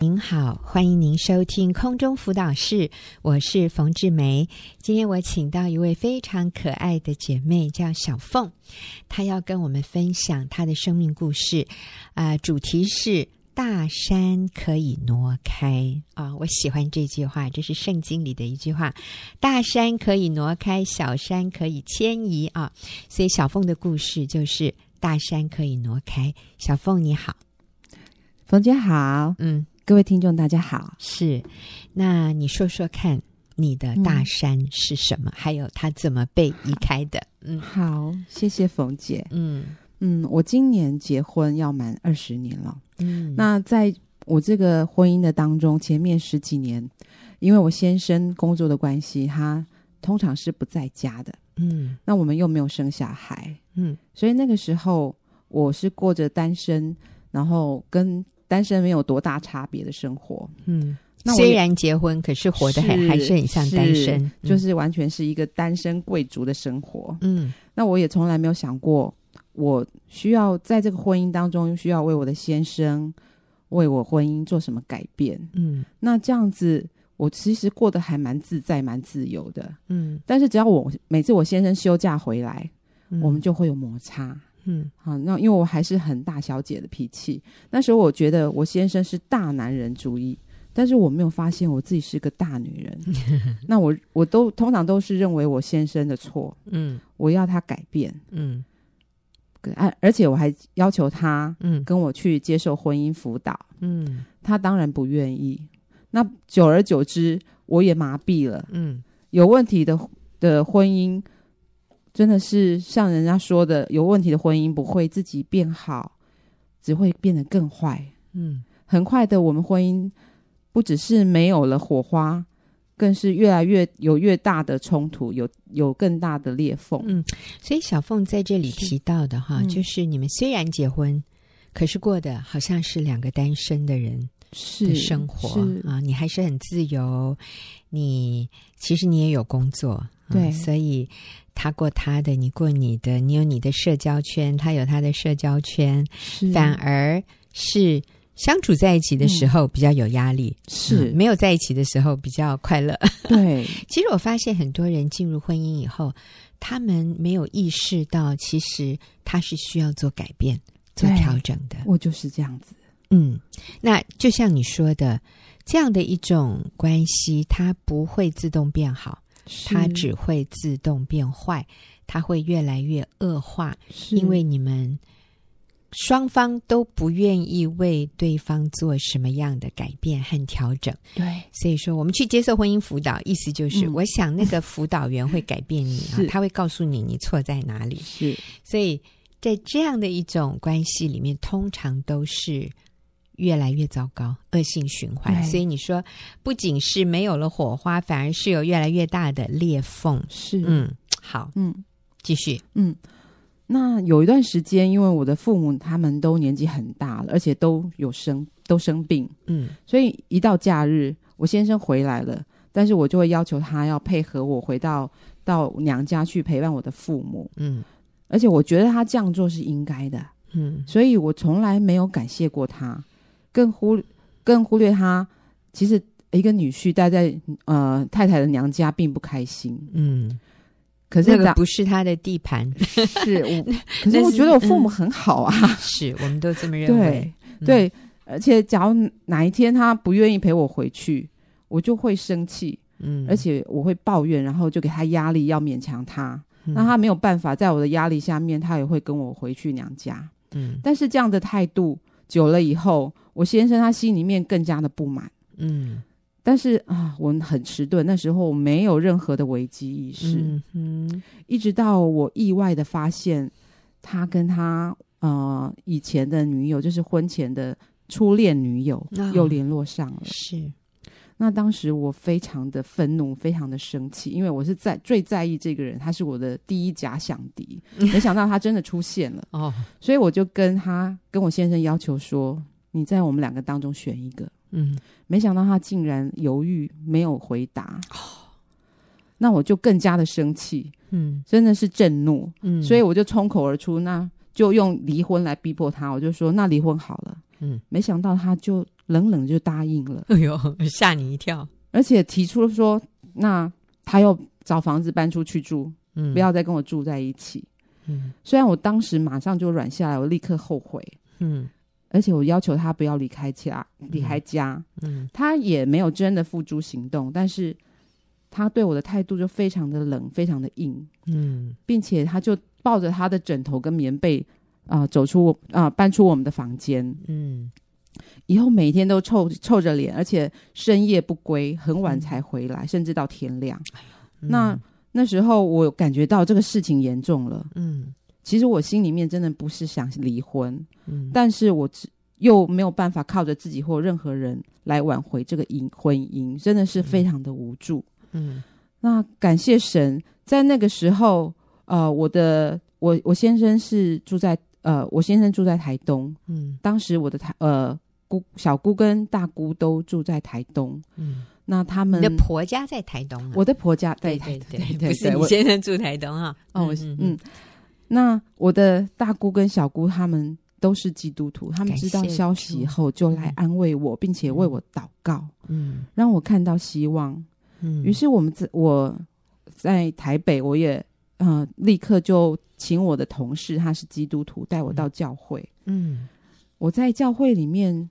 您好，欢迎您收听空中辅导室，我是冯志梅。今天我请到一位非常可爱的姐妹，叫小凤，她要跟我们分享她的生命故事，主题是大山可以挪开啊！我喜欢这句话，这是圣经里的一句话，大山可以挪开，小山可以迁移啊！所以小凤的故事就是大山可以挪开。小凤你好。 冯姐好，各位听众大家好。 是，那你说说看，你的大山是什么？还有它怎么被移开的？ 好，谢谢冯姐。我今年结婚要满20年了。那在我这个婚姻的当中，前面10几年，因为我先生工作的关系，他通常是不在家的。那我们又没有生小孩。所以那个时候我是过着单身，然后跟单身没有多大差别的生活。 那虽然结婚，可是活得还是很像单身， 就是完全是一个单身贵族的生活。那我也从来没有想过，我需要在这个婚姻当中需要为我的先生，为我婚姻做什么改变。那这样子我其实过得还蛮自在蛮自由的。但是只要每次我先生休假回来，我们就会有摩擦。好，那因为我还是很大小姐的脾气，那时候我觉得我先生是大男人主义，但是我没有发现我自己是个大女人。那我通常都是认为我先生的错，我要他改变，而且我还要求他跟我去接受婚姻辅导，他当然不愿意。那久而久之我也麻痹了，有问题的婚姻真的是像人家说的，有问题的婚姻不会自己变好，只会变得更坏。很快的，我们婚姻不只是没有了火花，更是越来越有越大的冲突，有更大的裂缝。 所以小凤在这里提到的哈，就是你们虽然结婚，可是过的好像是2个单身的人的生活啊，你还是很自由，其实你也有工作， 对， 所以他过他的，你过你的，你有你的社交圈，他有他的社交圈，反而是相处在一起的时候比较有压力，没有在一起的时候比较快乐。 对， 其实我发现很多人进入婚姻以后，他们没有意识到，其实他是需要做改变、做调整的。 我就是这样子。 那就像你说的，这样的一种关系，它不会自动变好，它只会自动变坏，它会越来越恶化，因为你们双方都不愿意为对方做什么样的改变和调整。 对， 所以说我们去接受婚姻辅导，意思就是我想那个辅导员会改变你他会告诉你错在哪里。所以在这样的一种关系里面，通常都是越来越糟糕，恶性循环。所以你说不仅是没有了火花，反而是有越来越大的裂缝。好，继续。 那有一段时间，因为我的父母他们都年纪很大了，而且都生病，所以一到假日我先生回来了，但是我就会要求他要配合我回到娘家去陪伴我的父母。而且我觉得他这样做是应该的。所以我从来没有感谢过他，更忽略他其实一个女婿待在太太的娘家并不开心。可是那个不是他的地盘。 可是我觉得我父母很好啊。 是，我们都这么认为。 对，而且假如哪一天他不愿意陪我回去，我就会生气。而且我会抱怨，然后就给他压力，要勉强他。那他没有办法，在我的压力下面，他也会跟我回去娘家。但是这样的态度久了以后，我先生他心里面更加的不满。但是我很迟钝，那时候我没有任何的危机意识。一直到我意外的发现，他跟他以前的女友，就是婚前的初恋女友，又联络上了。那当时我非常的愤怒，非常的生气，因为我是最在意这个人，他是我的第一假想敌。没想到他真的出现了。所以我就跟我先生要求说，你在我们2个当中选一个。没想到他竟然犹豫没有回答。那我就更加的生气。真的是震怒。所以我就冲口而出，那就用离婚来逼迫他。我就说，那离婚好了， 没想到他就冷冷就答应了。 哎呦，吓你一跳！ 而且提出说，那他要找房子搬出去住，不要再跟我住在一起。虽然我当时马上就软下来，我立刻后悔。而且我要求他不要离开家，他也没有真的付诸行动，但是他对我的态度就非常的冷，非常的硬。并且他就抱着他的枕头跟棉被搬出我们的房间。以后每天都臭着脸，而且深夜不归，很晚才回来，甚至到天亮。那时候我感觉到这个事情严重了。其实我心里面真的不是想离婚，但是我又没有办法靠着自己或任何人来挽回这个婚姻，真的是非常的无助。那感谢神，在那个时候，我先生是住在我先生住在台东，当时我的小姑跟大姑都住在台东。那他们， 你的婆家在台东啊？ 我的婆家在台东，对， 不是你先生住台东啊？ 那我的大姑跟小姑他们都是基督徒，他们知道消息后就来安慰我，并且为我祷告，让我看到希望。于是我在台北，我也立刻就请我的同事，他是基督徒，带我到教会。我在教会里面，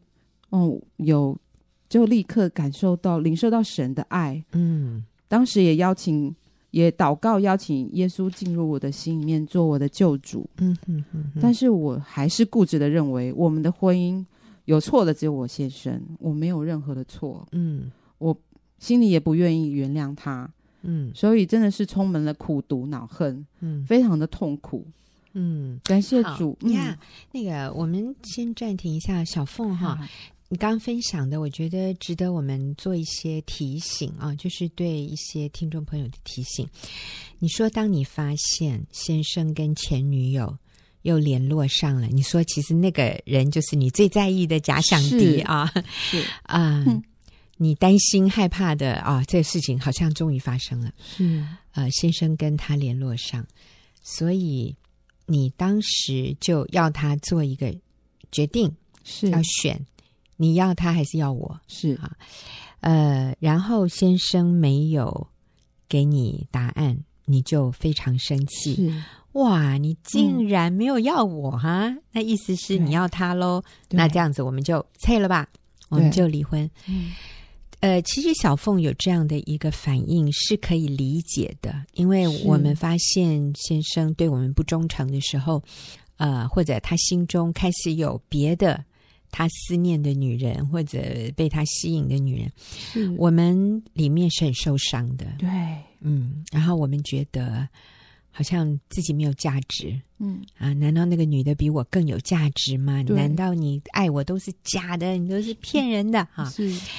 就立刻领受到神的爱。当时也祷告邀请耶稣进入我的心里面做我的救主。但是我还是固执的认为我们的婚姻有错的只有我先生，我没有任何的错。我心里也不愿意原谅他。所以真的是充满了苦毒恼恨，非常的痛苦。感谢主。 那个我们先暂停一下，小凤哈。你刚刚分享的我觉得值得我们做一些提醒啊，就是对一些听众朋友的提醒。你说当你发现先生跟前女友又联络上了，你说其实那个人就是你最在意的假想敌啊，你担心害怕的啊，这个事情好像终于发生了。先生跟他联络上，所以你当时就要他做一个决定，要选你要他还是要我？然后先生没有给你答案，你就非常生气。哇，你竟然没有要我哈？那意思是你要他咯？那这样子我们就拆了吧，我们就离婚。其实小凤有这样的一个反应是可以理解的，因为我们发现先生对我们不忠诚的时候，或者他心中开始有别的他思念的女人，或者被他吸引的女人，我们里面是很受伤的。 对， 然后我们觉得好像自己没有价值。难道那个女的比我更有价值吗？难道你爱我都是假的，你都是骗人的哈？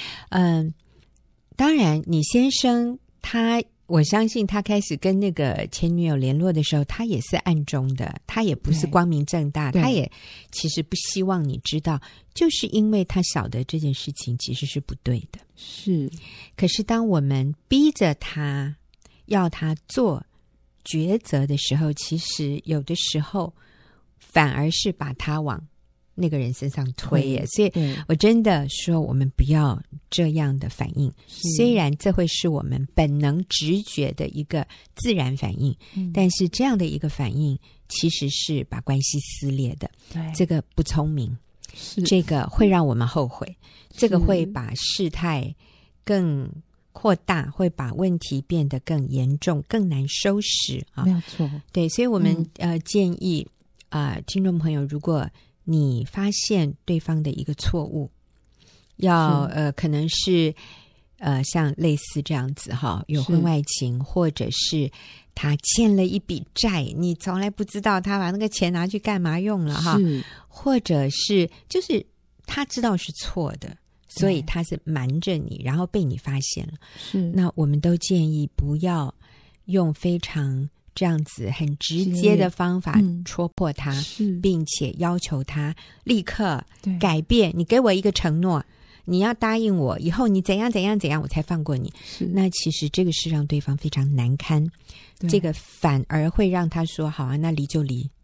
当然你先生我相信他开始跟那个前女友联络的时候，他也是暗中的，他也不是光明正大，他也其实不希望你知道，就是因为他晓得这件事情其实是不对的。可是当我们逼着他要他做抉择的时候，其实有的时候反而是把他往那个人身上推耶。所以我真的说我们不要这样的反应，虽然这会是我们本能直觉的一个自然反应，但是这样的一个反应其实是把关系撕裂的。这个不聪明，这个会让我们后悔，这个会把事态更扩大，会把问题变得更严重，更难收拾啊！ 没有错。 对，所以我们建议听众朋友，如果你发现对方的一个错误，要可能是像类似这样子哈，有婚外情，或者是他欠了一笔债，你从来不知道他把那个钱拿去干嘛用了哈，或者是就是他知道是错的，所以他是瞒着你，然后被你发现了。那我们都建议不要用非常这样子很直接的方法戳破他，并且要求他立刻改变。你给我一个承诺，你要答应我以后你怎样怎样怎样我才放过你。那其实这个是让对方非常难堪，这个反而会让他说好啊，那离就离，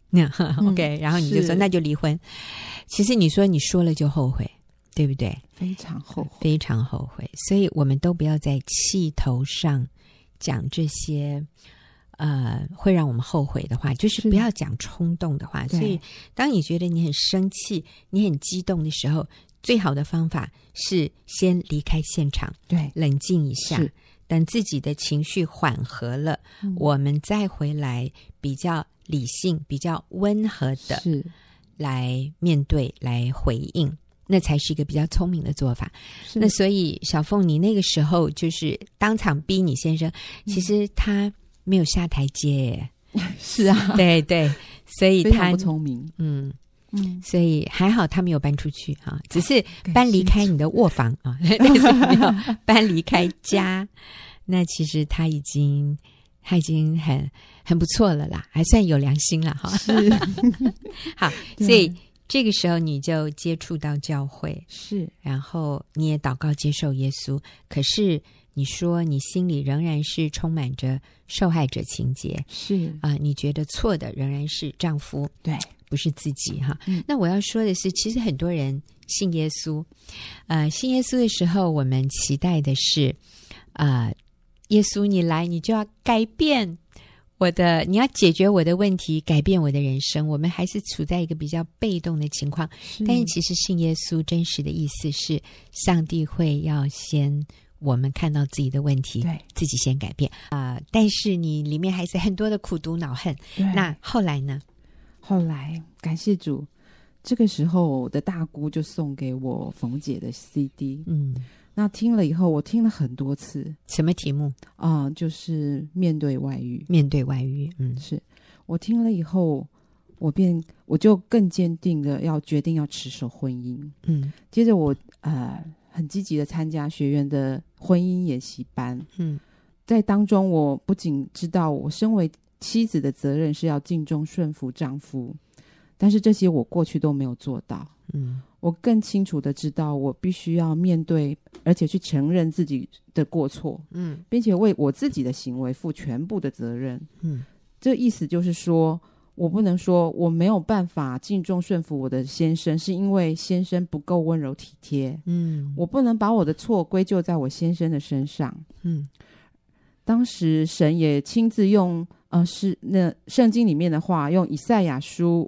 OK，然后你就说那就离婚。其实你说了就后悔，对不对？ 非常后悔， 非常后悔。所以我们都不要在气头上讲这些会让我们后悔的话，就是不要讲冲动的话。所以当你觉得你很生气，你很激动的时候，最好的方法是先离开现场， 对， 冷静一下，等自己的情绪缓和了，我们再回来比较理性、比较温和的来面对、来回应，那才是一个比较聪明的做法。那所以小凤，你那个时候就是当场逼你先生，其实他没有下台阶是啊， 对对，所以他非常不聪明， 所以还好他没有搬出去啊，只是搬离开你的卧房啊，但是没有搬离开家。那其实他已经很不错了啦，还算有良心了哈。 是， 好，所以这个时候你就接触到教会， 是， 然后你也祷告接受耶稣，可是你说你心里仍然是充满着受害者情节， 是你觉得错的仍然是丈夫， 对， 不是自己哈。那我要说的是，其实很多人信耶稣，信耶稣的时候，我们期待的是，耶稣你来，你就要改变你要解决我的问题，改变我的人生。我们还是处在一个比较被动的情况，但是其实信耶稣真实的意思是，上帝会要先我们看到自己的问题， 对， 自己先改变但是你里面还是很多的苦毒恼恨。那后来呢？ 后来感谢主，这个时候我的大姑就送给我冯姐的 CD，那听了以后，我听了很多次。 什么题目？ 就是面对外遇。 面对外遇， 是我听了以后，我就更坚定的决定要持守婚姻。接着我很积极的参加学院的婚姻研习班。在当中，我不仅知道我身为妻子的责任是要尽忠顺服丈夫，但是这些我过去都没有做到。我更清楚的知道我必须要面对，而且去承认自己的过错，并且为我自己的行为负全部的责任。这意思就是说，我不能说我没有办法尽忠顺服我的先生，是因为先生不够温柔体贴。我不能把我的错归咎在我先生的身上。当时神也亲自用圣经里面的话，用以赛亚书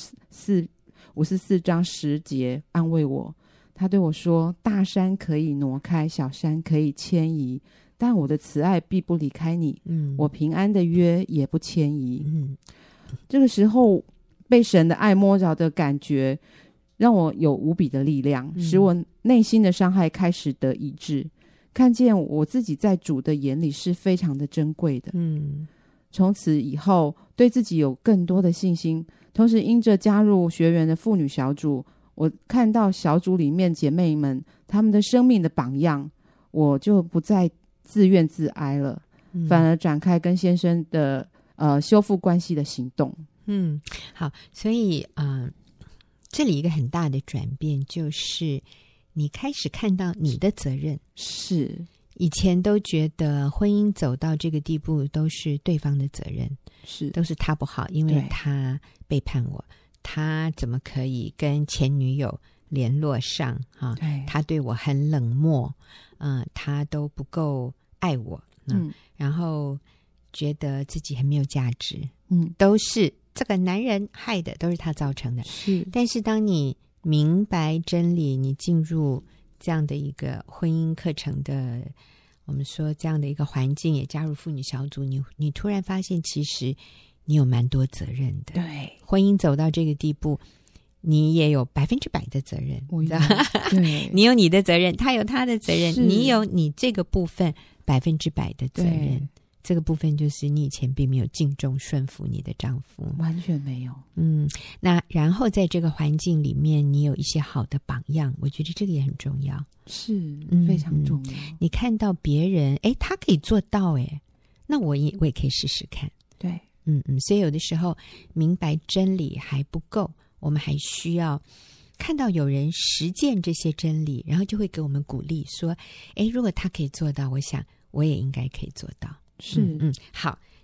54章10节安慰我。他对我说，大山可以挪开，小山可以迁移，但我的慈爱必不离开你，我平安的约也不迁移。这个时候被神的爱摸着的感觉让我有无比的力量，使我内心的伤害开始得医治，看见我自己在主的眼里是非常的珍贵的。从此以后对自己有更多的信心，同时因着加入学员的妇女小组，我看到小组里面姐妹们她们的生命的榜样，我就不再自怨自哀了，反而展开跟先生的修复关系的行动。 好，所以这里一个很大的转变就是你开始看到你的责任。 是， 以前都觉得婚姻走到这个地步都是对方的责任， 是， 都是他不好，因为他背叛我，他怎么可以跟前女友联络上他对我很冷漠，他都不够爱我，然后觉得自己很没有价值，都是这个男人害的，都是他造成的。 是， 但是当你明白真理，你进入这样的一个婚姻课程的，我们说这样的一个环境，也加入妇女小组，你突然发现其实你有蛮多责任的。 对， 婚姻走到这个地步，你也有100%的责任， 对， 你有你的责任，他有他的责任，你有你这个部分100%的责任。这个部分就是你以前并没有尽忠顺服你的丈夫， 完全没有。 那然后在这个环境里面，你有一些好的榜样，我觉得这个也很重要， 是非常重要。 你看到别人，他可以做到，那我也可以试试看。 对， 所以有的时候明白真理还不够，我们还需要看到有人实践这些真理，然后就会给我们鼓励，说，如果他可以做到，我想我也应该可以做到。 是， 好，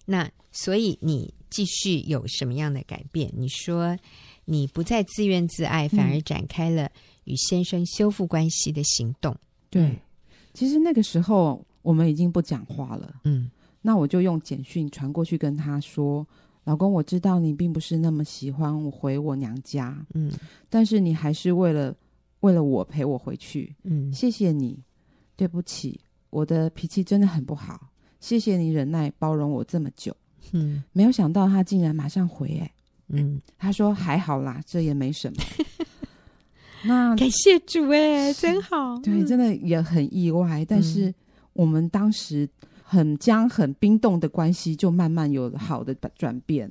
那所以你继续有什么样的改变？你说你不再自怨自艾，反而展开了与先生修复关系的行动。 对，其实那个时候我们已经不讲话了。那我就用简讯传过去跟他说，老公，我知道你并不是那么喜欢我回我娘家，但是你还是为了我陪我回去，谢谢你，对不起，我的脾气真的很不好，谢谢你忍耐包容我这么久。没有想到他竟然马上回他说还好啦，这也没什么。那感谢主真好。 对，真的也很意外，但是我们当时很冰冻的关系就慢慢有好的转变。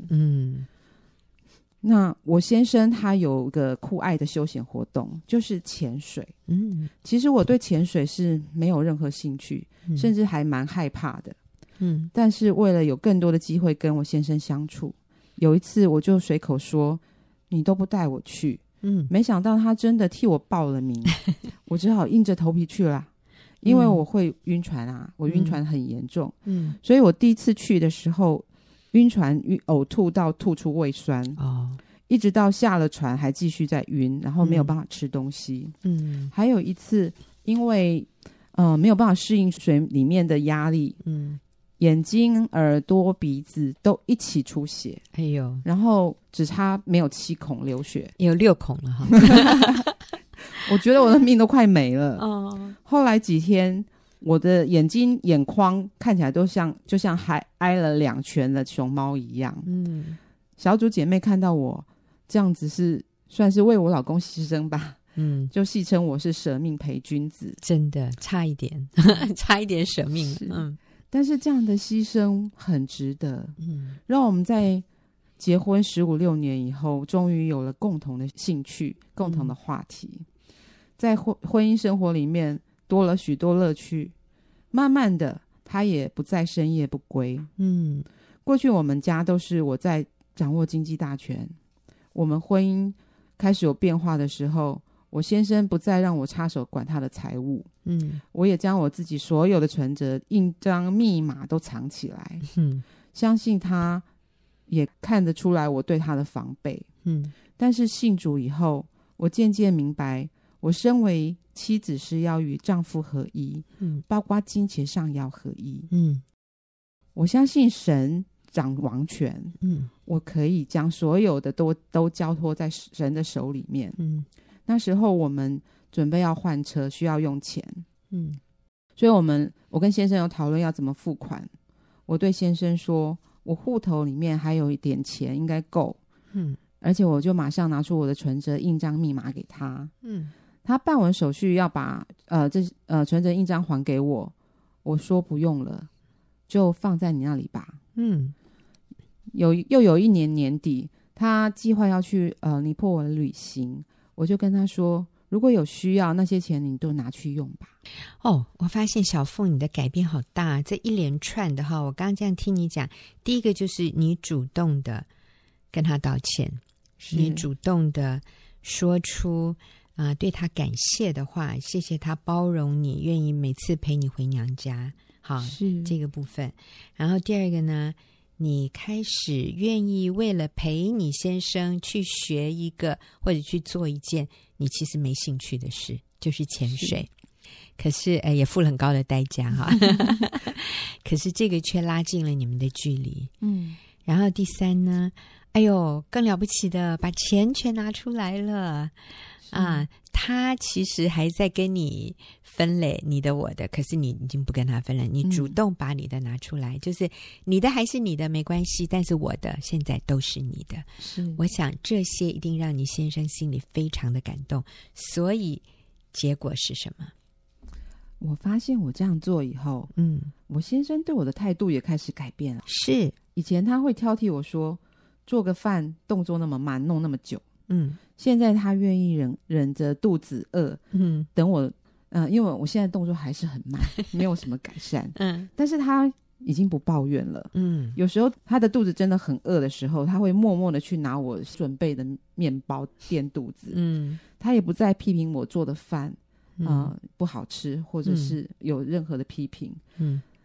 那我先生他有个酷爱的休闲活动，就是潜水。其实我对潜水是没有任何兴趣，甚至还蛮害怕的。但是为了有更多的机会跟我先生相处，有一次我就随口说，你都不带我去。没想到他真的替我报了名。我只好硬着头皮去了，因为我会晕船啊，我晕船很严重。所以我第一次去的时候晕船呕吐到吐出胃酸，一直到下了船还继续在晕，然后没有办法吃东西。还有一次因为没有办法适应水里面的压力，眼睛、耳朵、鼻子都一起出血，然后只差没有7孔流血， 也有6孔了哈。 我觉得我的命都快没了。后来几天我的眼睛眼眶看起来就像还挨了2拳的熊猫一样。小组姐妹看到我这样子是算是为我老公牺牲吧，就戏称我是舍命陪君子。 真的差一点差一点舍命了。 但是这样的牺牲很值得，让我们在结婚15、16年以后，终于有了共同的兴趣、共同的话题，在婚姻生活里面多了许多乐趣。慢慢的，他也不再深夜不归。过去我们家都是我在掌握经济大权，我们婚姻开始有变化的时候，我先生不再让我插手管他的财务，我也将我自己所有的存折、印章、密码都藏起来。相信他也看得出来我对他的防备。但是信主以后，我渐渐明白，我身为妻子是要与丈夫合一，包括金钱上要合一。我相信神掌王权，我可以将所有的都交托在神的手里面。那时候我们准备要换车，需要用钱。所以我跟先生有讨论要怎么付款。我对先生说，我户头里面还有一点钱应该够。而且我就马上拿出我的存折印章密码给他。他办完手续要把存折印章还给我，我说不用了，就放在你那里吧。又有一年年底，他计划要去尼泊尔旅行，我就跟他说，如果有需要，那些钱你都拿去用吧。 我发现小凤你的改变好大，这一连串的哈，我刚刚这样听你讲，第一个就是你主动的跟他道歉，你主动的说出对他感谢的话，谢谢他包容你，愿意每次陪你回娘家，好，是这个部分。然后第二个呢，你开始愿意为了陪你先生去学一个或者去做一件你其实没兴趣的事，就是潜水。可是也付了很高的代价哈。可是这个却拉近了你们的距离。然后第三呢，更了不起的，把钱全拿出来了啊！他其实还在跟你分类你的我的，可是你已经不跟他分了，你主动把你的拿出来，就是你的还是你的没关系，但是我的现在都是你的。我想这些一定让你先生心里非常的感动。所以结果是什么？ 我发现我这样做以后，我先生对我的态度也开始改变了。 是， 以前他会挑剔我说做个饭动作那么慢，弄那么久。现在他愿意忍着肚子饿，等我，因为我现在动作还是很慢，没有什么改善。但是他已经不抱怨了。有时候他的肚子真的很饿的时候，他会默默的去拿我准备的面包垫肚子。他也不再批评我做的饭不好吃，或者是有任何的批评。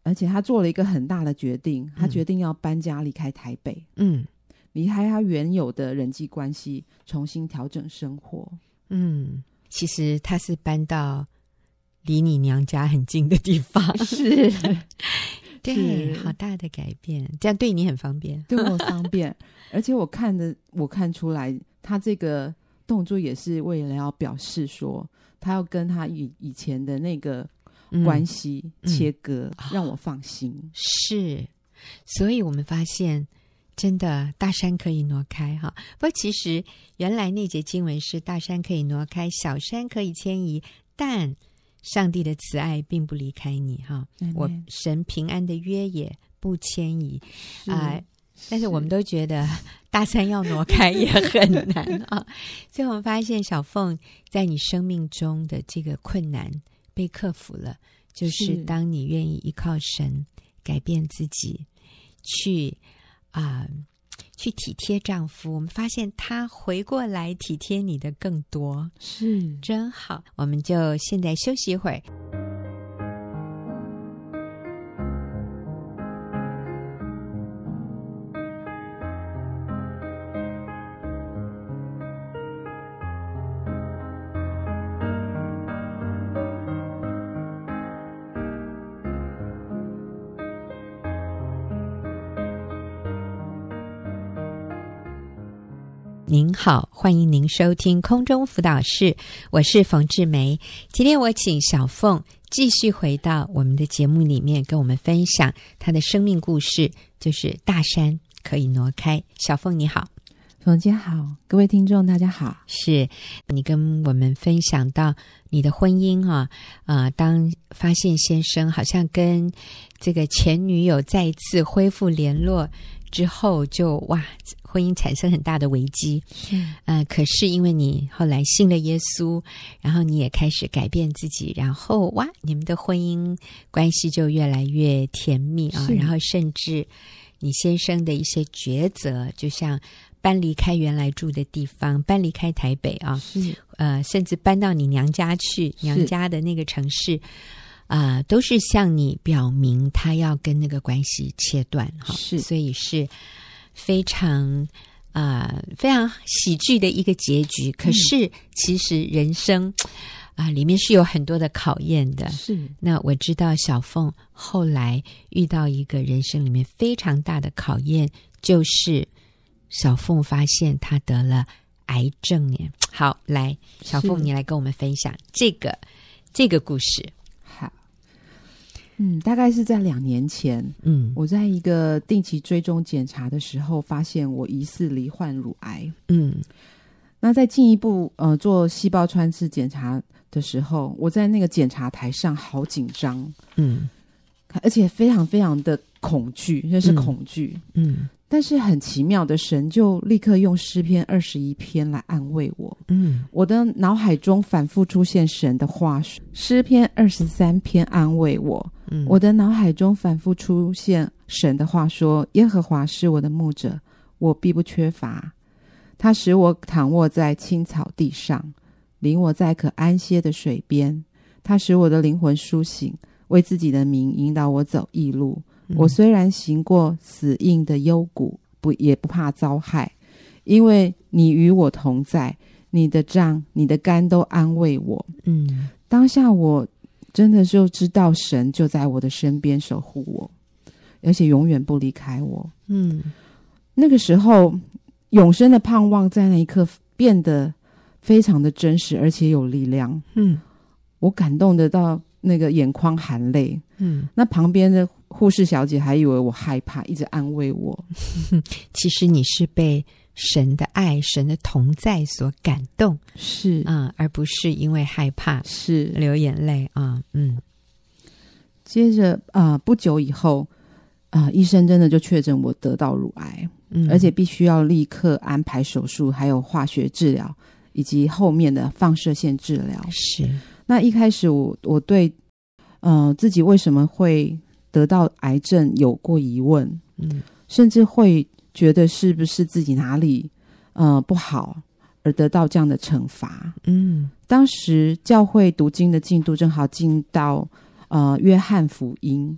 而且他做了一个很大的决定，他决定要搬家离开台北，离开他原有的人际关系，重新调整生活。 其实他是搬到离你娘家很近的地方。 是对，好大的改变，这样对你很方便。 对我方便。而且我看出来他这个动作也是为了要表示说他要跟他以前的那个关系切割，让我放心。是， 所以我们发现真的大山可以挪开哈。不过其实原来那节经文是大山可以挪开，小山可以迁移，但上帝的慈爱并不离开你哈，我神平安的约也不迁移但是我们都觉得大山要挪开也很难啊。所以我们发现小凤在你生命中的这个困难被克服了，就是当你愿意依靠神改变自己，去体贴丈夫，我们发现他回过来体贴你的更多，是真好。我们就现在休息一会儿。您好，欢迎您收听空中辅导室，我是冯志梅。今天我请小凤继续回到我们的节目里面，跟我们分享她的生命故事，就是大山可以挪开。小凤你好。 冯姐好，各位听众大家好。 是你跟我们分享到你的婚姻当发现先生好像跟这个前女友再一次恢复联络之后，就婚姻产生很大的危机。可是因为你后来信了耶稣，然后你也开始改变自己，然后你们的婚姻关系就越来越甜蜜然后甚至你先生的一些抉择，就像搬离开原来住的地方，搬离开台北甚至搬到你娘家去，娘家的那个城市都是向你表明他要跟那个关系切断所以是非常非常喜剧的一个结局。可是其实人生里面是有很多的考验的。是，那我知道小凤后来遇到一个人生里面非常大的考验，就是小凤发现她得了癌症耶。好，来，小凤你来跟我们分享这个故事。 好，大概是在2年前，我在一个定期追踪检查的时候，发现我疑似罹患乳癌。那在进一步做细胞穿刺检查的时候，我在那个检查台上好紧张，而且非常非常的恐惧，就是恐惧。但是很奇妙的，神就立刻用诗篇21篇来安慰我。我的脑海中反复出现神的话，诗篇23篇安慰我。我的脑海中反复出现神的话说，耶和华是我的牧者，我必不缺乏。他使我躺卧在青草地上，领我在可安歇的水边。他使我的灵魂苏醒，为自己的名引导我走义路。我虽然行过死荫的幽谷，也不怕遭害，因为你与我同在，你的杖你的竿都安慰我。当下我真的就知道神就在我的身边守护我，而且永远不离开我。那个时候永生的盼望在那一刻变得非常的真实，而且有力量。我感动得到那个眼眶含泪。那旁边的护士小姐还以为我害怕，一直安慰我。 其实你是被神的爱、神的同在所感动，是而不是因为害怕是流眼泪接着不久以后医生真的就确诊我得到乳癌，而且必须要立刻安排手术，还有化学治疗，以及后面的放射线治疗。是，那一开始我对自己为什么会得到癌症有过疑问，甚至会觉得是不是自己哪里不好而得到这样的惩罚。当时教会读经的进度正好进到约翰福音，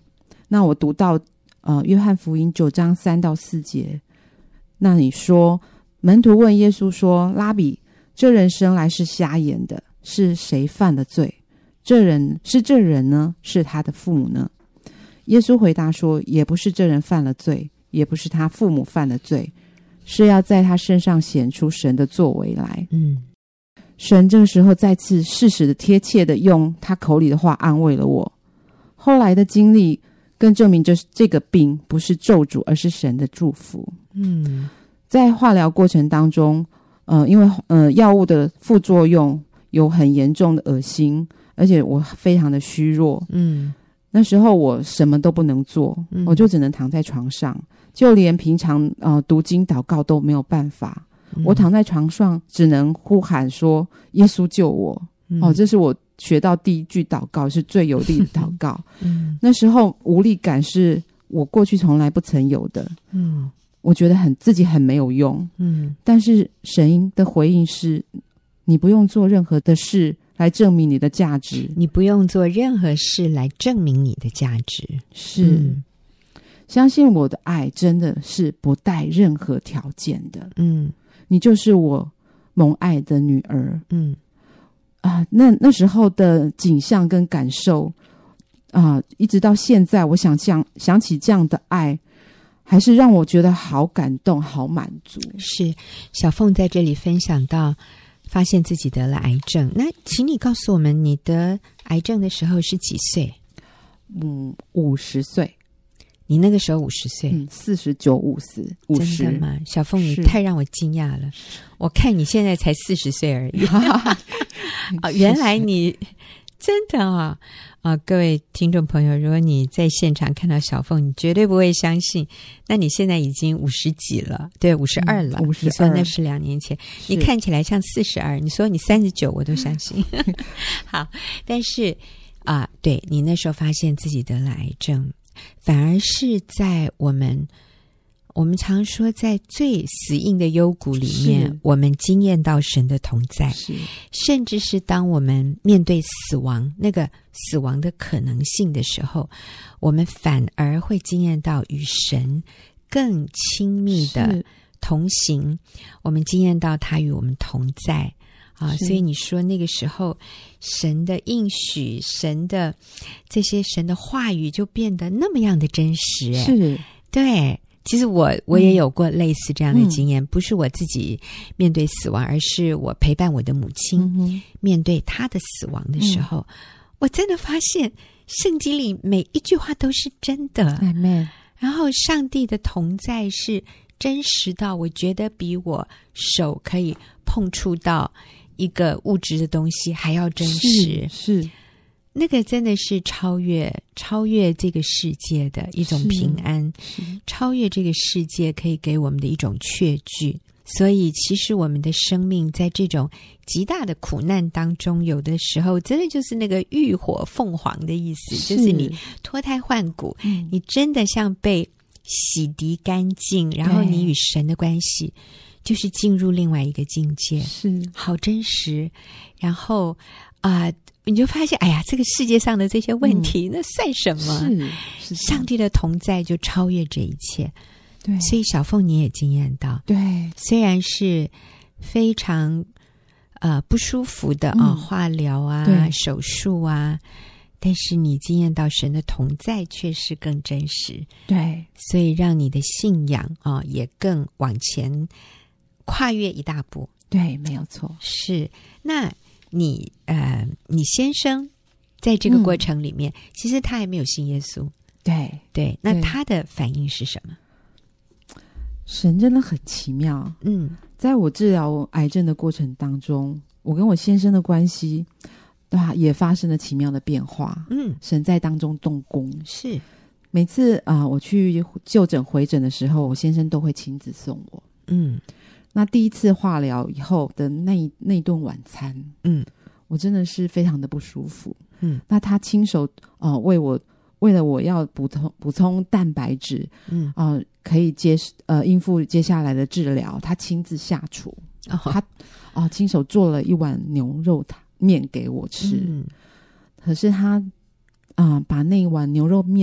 那我读到约翰福音9章3到4节，那你说门徒问耶稣说，拉比，这人生来是瞎眼的，是谁犯了罪？这人呢，是他的父母呢？耶稣回答说，也不是这人犯了罪，也不是他父母犯了罪，是要在他身上显出神的作为来。神这个时候再次适时的贴切的用他口里的话安慰了我。后来的经历更证明这个病不是咒诅，而是神的祝福。在化疗过程当中，因为药物的副作用有很严重的恶心，而且我非常的虚弱。那时候我什么都不能做，我就只能躺在床上，就连平常读经祷告都没有办法。我躺在床上只能呼喊说，耶稣救我。这是我学到第一句祷告，是最有力的祷告。那时候无力感是我过去从来不曾有的。我觉得自己很没有用。但是神的回应是，你不用做任何的事来证明你的价值， 你不用做任何事来证明你的价值。 是，相信我的爱真的是不带任何条件的。你就是我蒙爱的女儿。那时候的景象跟感受一直到现在，我想起这样的爱，还是让我觉得好感动，好满足。 是，小凤在这里分享到发现自己得了癌症，那请你告诉我们，你得癌症的时候是几岁 ？50岁。 你那个时候50岁 ？49、50。 真的吗？小凤，你太让我惊讶了。我看你现在才40岁而已。原来你真的各位听众朋友，如果你在现场看到小凤，你绝对不会相信。那你现在已经50几了，对，52了。52，你说那是2年前，你看起来像42，你说你39，我都相信。好，但是对，你那时候发现自己得了癌症，反而是在我们常说，在最死硬的幽谷里面，我们经验到神的同在，甚至是当我们面对死亡，那个死亡的可能性的时候，我们反而会经验到与神更亲密的同行，我们经验到他与我们同在所以你说那个时候神的应许，神的这些神的话语就变得那么样的真实。 是， 对，其实我也有过类似这样的经验，不是我自己面对死亡，而是我陪伴我的母亲面对她的死亡的时候，我真的发现圣经里每一句话都是真的。 Amen。 然后上帝的同在是真实到我觉得比我手可以碰触到一个物质的东西还要真实。 是那个真的是超越这个世界的一种平安，超越这个世界可以给我们的一种确据。所以其实我们的生命在这种极大的苦难当中，有的时候真的就是那个浴火凤凰的意思，就是你脱胎换骨，你真的像被洗涤干净，然后你与神的关系就是进入另外一个境界， 是好真实。然后你就发现，哎呀，这个世界上的这些问题，那算什么？ 是上帝的同在就超越这一切。 对， 所以小凤你也经验到， 对， 虽然是非常不舒服的化疗手术但是你经验到神的同在却是更真实。 对， 所以让你的信仰也更往前跨越一大步。 对，没有错。 是，那你先生在这个过程里面，其实他还没有信耶稣。对，那他的反应是什么？ 神真的很奇妙。在我治疗癌症的过程当中，我跟我先生的关系也发生了奇妙的变化。神在当中动工。是，每次我去就诊回诊的时候，我先生都会亲自送我。那第一次化疗以后的那顿晚餐，我真的是非常的不舒服。那他亲手为了我要补充蛋白质，可以应付接下来的治疗，他亲自下厨，他亲手做了一碗牛肉面给我吃。可是他把那一碗牛肉面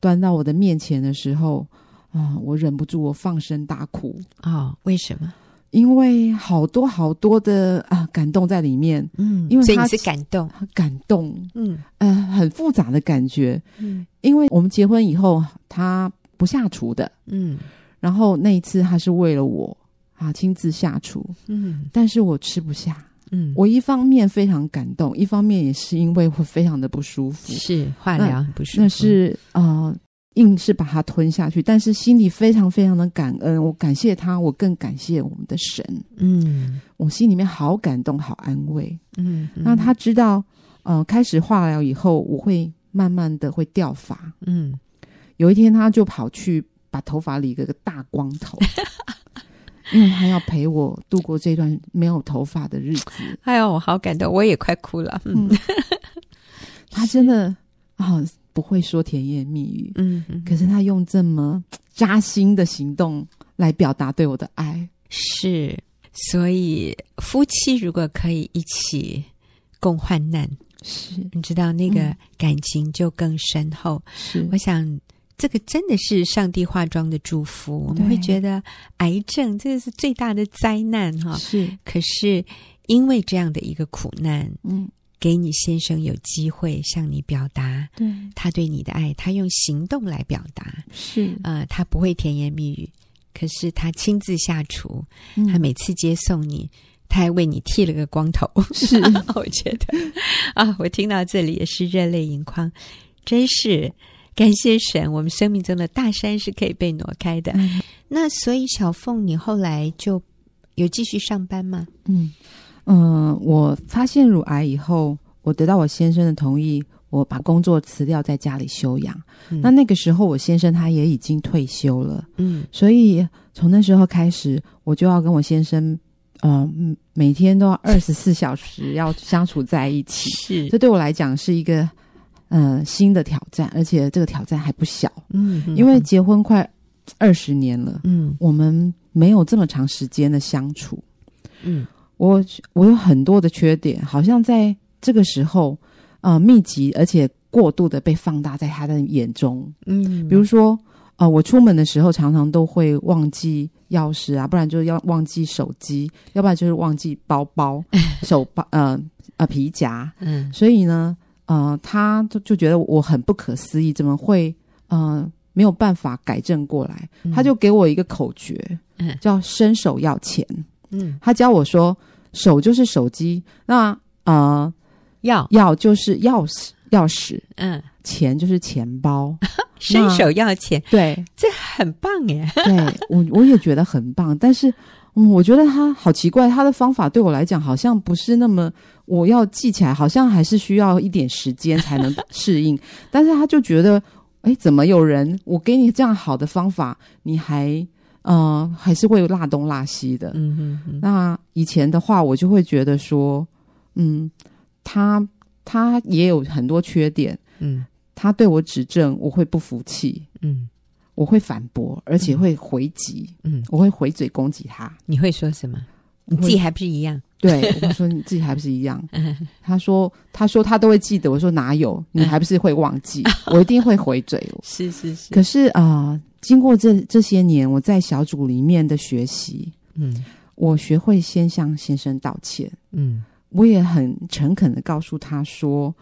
端到我的面前的时候我忍不住我放声大哭。 为什么？ 因为好多好多的感动在里面。因为所以你是感动， 很复杂的感觉。因为我们结婚以后他不下厨的，然后那一次他是为了我亲自下厨，但是我吃不下。我一方面非常感动，一方面也是因为我非常的不舒服， 是化疗很不舒服， 那是硬是把它吞下去，但是心里非常非常的感恩，我感谢他，我更感谢我们的神。我心里面好感动好安慰。那他知道开始化疗以后我会慢慢的会掉发。有一天他就跑去把头发理个大光头因为他要陪我度过这段没有头发的日子。 哎呦，我好感动，我也快哭了。 他真的不会说甜言蜜语，可是他用这么扎心的行动来表达对我的爱。 是，所以夫妻如果可以一起共患难， 是， 你知道那个感情就更深厚。 是， 我想这个真的是上帝化妆的祝福。我们会觉得癌症这是最大的灾难是， 可是因为这样的一个苦难，给你先生有机会向你表达他对你的爱，他用行动来表达。 是他不会甜言蜜语，可是他亲自下厨，他每次接送你，他还为你剃了个光头。 是我觉得我听到这里也是热泪盈眶，真是感谢神，我们生命中的大山是可以被挪开的。那所以小凤你后来就有继续上班吗？ 我发现乳癌以后，我得到我先生的同意，我把工作辞掉，在家里休养。那个时候我先生他也已经退休了，所以从那时候开始，我就要跟我先生每天都要24小时要相处在一起。 是， 这对我来讲是一个新的挑战，而且这个挑战还不小。因为结婚快20年了，我们没有这么长时间的相处。我有很多的缺点，好像在这个时候密集而且过度的被放大在他的眼中。比如说我出门的时候常常都会忘记钥匙不然就是要忘记手机，要不然就是忘记包包手包皮夹。所以呢他就觉得我很不可思议，怎么会没有办法改正过来。他就给我一个口诀，叫伸手要钱。他教我说手就是手机，那要就是钥匙，钱就是钱包。 伸手要钱， 对， 这很棒耶。 对，我也觉得很棒，但是我觉得他好奇怪，他的方法对我来讲好像不是那么我要记起来，好像还是需要一点时间才能适应。但是他就觉得怎么有人我给你这样好的方法，你还是会落东落西的。那以前的话我就会觉得说他也有很多缺点。他对我指正我会不服气。我会反驳，而且会回击。我会回嘴攻击他。 你会说什么？你自己还不是一样？ 对，我会说你自己还不是一样。他说他都会记得，我说哪有，你还不是会忘记。我一定会回嘴。 是。 可是经过这些年我在小组里面的学习，我学会先向先生道歉。我也很诚恳的告诉他说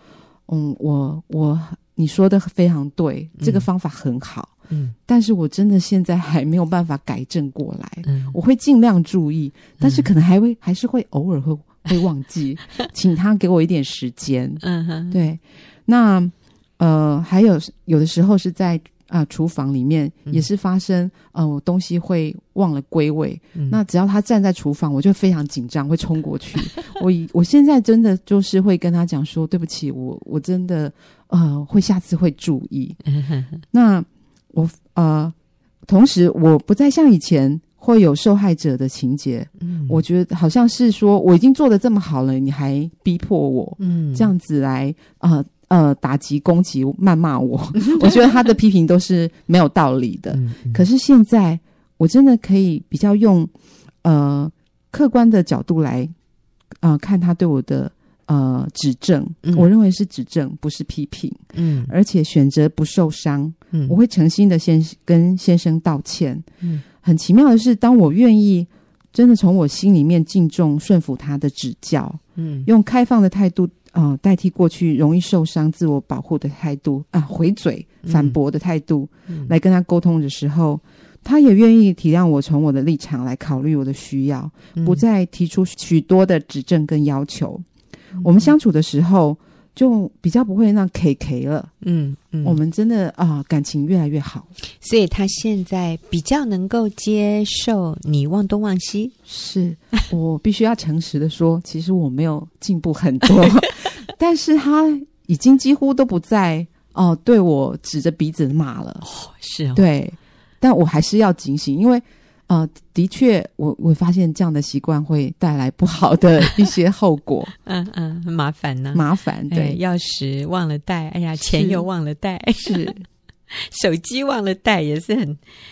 你说的非常对，这个方法很好。但是我真的现在还没有办法改正过来。我会尽量注意，但是可能还是会偶尔会忘记。请他给我一点时间。对。那还有的时候是在厨房里面也是发生我东西会忘了归位。那只要他站在厨房，我就非常紧张，会冲过去。我现在真的就是会跟他讲说对不起，我真的会下次会注意。那我同时我不再像以前会有受害者的情节。我觉得好像是说我已经做得这么好了，你还逼迫我这样子来打击攻击谩骂我。我觉得他的批评都是没有道理的。可是现在我真的可以比较用客观的角度来看他对我的指正，我认为是指正，不是批评。而且选择不受伤，我会诚心的跟先生道歉。很奇妙的是，当我愿意真的从我心里面敬重顺服他的指教，用开放的态度代替过去容易受伤自我保护的态度回嘴反驳的态度，来跟他沟通的时候，他也愿意体谅我从我的立场来考虑我的需要，不再提出许多的指正跟要求。我们相处的时候就比较不会那 K 了，我们真的感情越来越好。 所以他现在比较能够接受你忘东忘西。 是，我必须要诚实的说，其实我没有进步很多但是他已经几乎都不再对我指着鼻子骂了。 是哦， 对，但我还是要警醒，因为的确我发现这样的习惯会带来不好的一些后果很麻烦呢， 麻烦。对， 钥匙忘了带，哎呀，钱又忘了带， 是手机忘了带，也是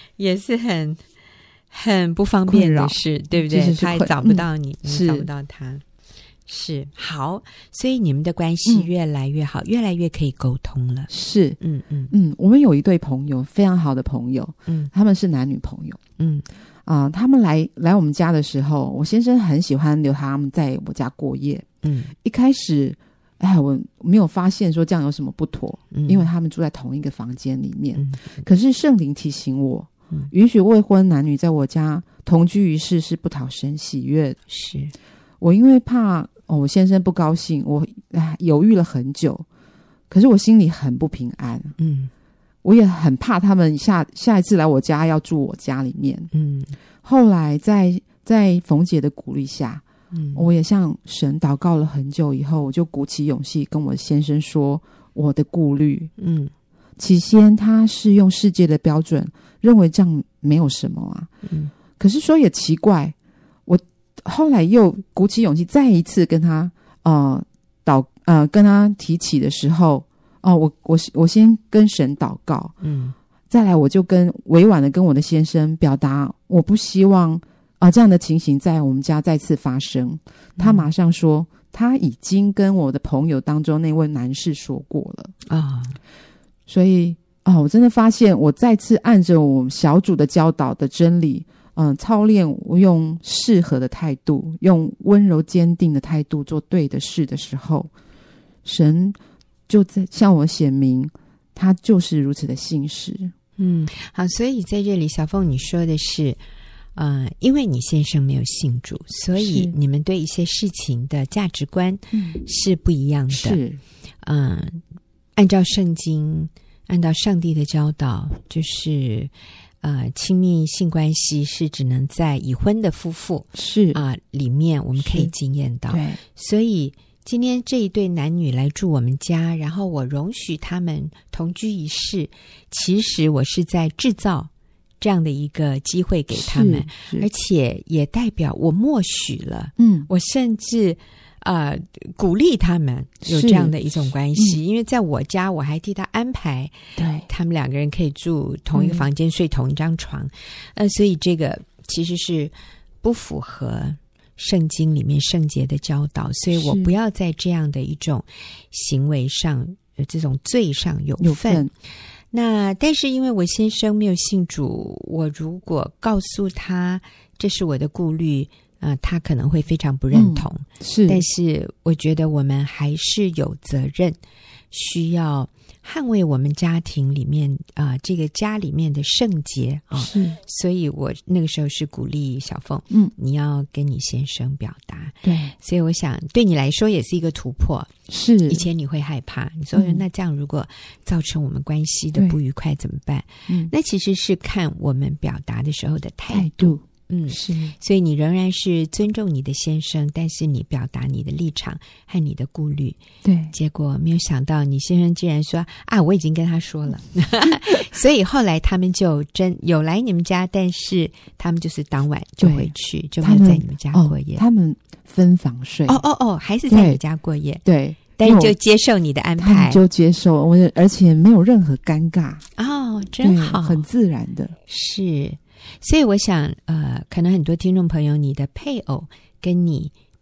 很不方便的事，对不对？他也找不到你，你找不到他。是，好，所以你们的关系越来越好，越来越可以沟通了。 是，我们有一对朋友，非常好的朋友，他们是男女朋友，他们来我们家的时候，我先生很喜欢留他们在我家过夜。一开始我没有发现说这样有什么不妥，因为他们住在同一个房间里面。可是圣灵提醒我，允许未婚男女在我家同居于世是不讨神喜悦的。 是，我因为怕我先生不高兴，我犹豫了很久，可是我心里很不平安。我也很怕他们下一次来我家要住我家里面。后来在冯姐的鼓励下，我也向神祷告了很久以后，我就鼓起勇气跟我先生说我的顾虑。起先他是用世界的标准认为这样没有什么啊。可是说也奇怪，我后来又鼓起勇气再一次跟他跟他提起的时候，我先跟神祷告，再来我就委婉的跟我的先生表达我不希望这样的情形在我们家再次发生。他马上说他已经跟我的朋友当中那位男士说过了所以我真的发现我再次按着我们小组的教导的真理操练，我用适合的态度，用温柔坚定的态度做对的事的时候，神就在向我显明他就是如此的信实。 好，所以在这里小凤你说的是因为你先生没有信主，所以你们对一些事情的价值观是不一样的。 是按照圣经，按照上帝的教导，就是亲密性关系是只能在已婚的夫妇是里面我们可以经验到。 对， 所以今天这一对男女来住我们家，然后我容许他们同居一室，其实我是在制造这样的一个机会给他们，而且也代表我默许了，我甚至鼓励他们有这样的一种关系，因为在我家我还替他安排，对，他们两个人可以住同一个房间，睡同一张床，所以这个其实是不符合圣经里面圣洁的教导，所以我不要在这样的一种行为上，这种罪上有份。那但是因为我先生没有信主，我如果告诉他这是我的顾虑，他可能会非常不认同。但是我觉得我们还是有责任，需要捍卫我们家庭里面这个家里面的圣洁所以我那个时候是鼓励小凤，你要跟你先生表达。对，所以我想对你来说也是一个突破。是，以前你会害怕，你说那这样如果造成我们关系的不愉快怎么办？那其实是看我们表达的时候的态度。是，所以你仍然是尊重你的先生，但是你表达你的立场和你的顾虑。对，结果没有想到你先生竟然说我已经跟他说了所以后来他们就真有来你们家，但是他们就是当晚就回去，就没有在你们家过夜。他们分房睡。还是在你家过夜。对，但是就接受你的安排，他们就接受，而且没有任何尴尬。真好，很自然的。是，所以我想可能很多听众朋友，你的配偶跟你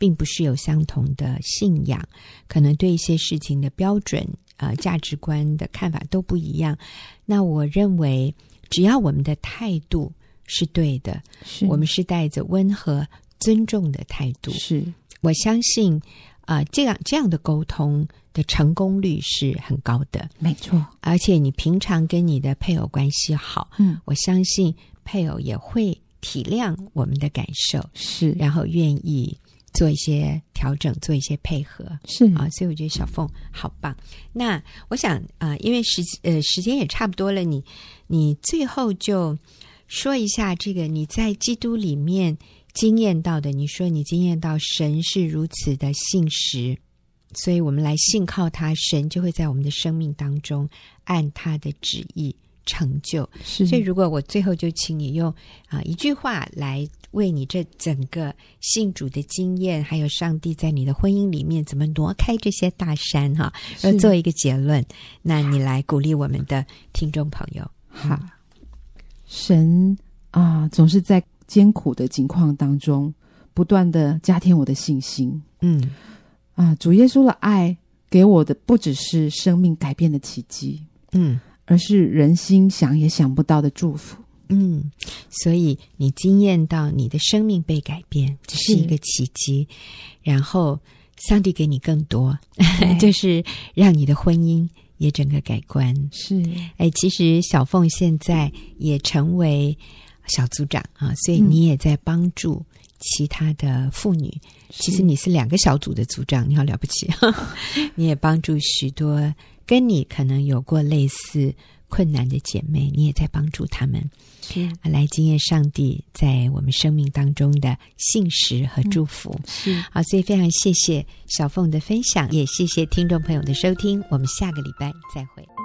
并不是有相同的信仰，可能对一些事情的标准价值观的看法都不一样。那我认为只要我们的态度是对的，我们是带着温和尊重的态度，是我相信这样的沟通的成功率是很高的。没错，而且你平常跟你的配偶关系好，我相信配偶也会体谅我们的感受，是，然后愿意做一些调整，做一些配合，是所以我觉得小凤好棒。那我想因为时间也差不多了，你最后就说一下这个你在基督里面经验到的。你说你经验到神是如此的信实，所以我们来信靠他，神就会在我们的生命当中按他的旨意成就。所以如果我最后就请你用一句话来为你这整个信主的经验，还有上帝在你的婚姻里面怎么挪开这些大山要做一个结论，那你来鼓励我们的听众朋友。 好，神总是在艰苦的境况当中不断的加添我的信心。主耶稣的爱给我的不只是生命改变的奇迹，而是人心想也想不到的祝福。 所以你经验到你的生命被改变，这是一个奇迹，然后上帝给你更多就是让你的婚姻也整个改观。是，其实小凤现在也成为小组长所以你也在帮助其他的妇女。其实你是2个小组的组长，你好了不起你也帮助许多跟你可能有过类似困难的姐妹，你也在帮助她们来经验上帝在我们生命当中的信实和祝福。好，所以非常谢谢小凤的分享，也谢谢听众朋友的收听，我们下个礼拜再会。